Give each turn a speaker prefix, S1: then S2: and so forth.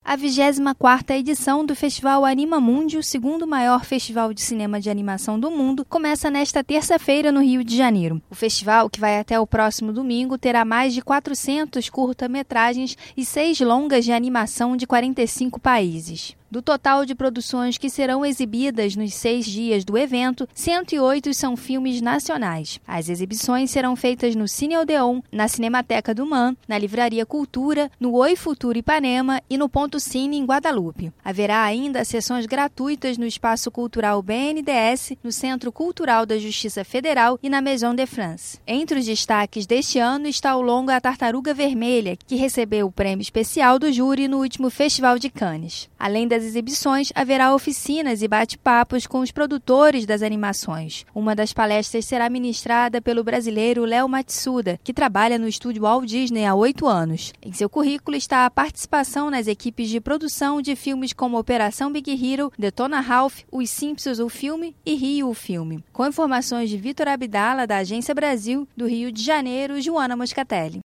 S1: A 24ª edição do Festival Anima Mundi, o segundo maior festival de cinema de animação do mundo, começa nesta terça-feira no Rio de Janeiro. O festival, que vai até o próximo domingo, terá mais de 400 curta-metragens e 6 longas de animação de 45 países. Do total de produções que serão exibidas nos 6 dias do evento, 108 são filmes nacionais. As exibições serão feitas no Cine Odeon, na Cinemateca do MAN, na Livraria Cultura, no Oi Futuro Ipanema e no Ponto Cine em Guadalupe. Haverá ainda sessões gratuitas no Espaço Cultural BNDES, no Centro Cultural da Justiça Federal e na Maison de France. Entre os destaques deste ano está o longa A Tartaruga Vermelha, que recebeu o prêmio especial do júri no último Festival de Cannes. Além das exibições, haverá oficinas e bate-papos com os produtores das animações. Uma das palestras será ministrada pelo brasileiro Léo Matsuda, que trabalha no estúdio Walt Disney há 8 anos. Em seu currículo está a participação nas equipes de produção de filmes como Operação Big Hero, Detona Ralph, Os Simpsons o filme e Rio o filme. Com informações de Vitor Abdala, da Agência Brasil, do Rio de Janeiro, Joana Moscatelli.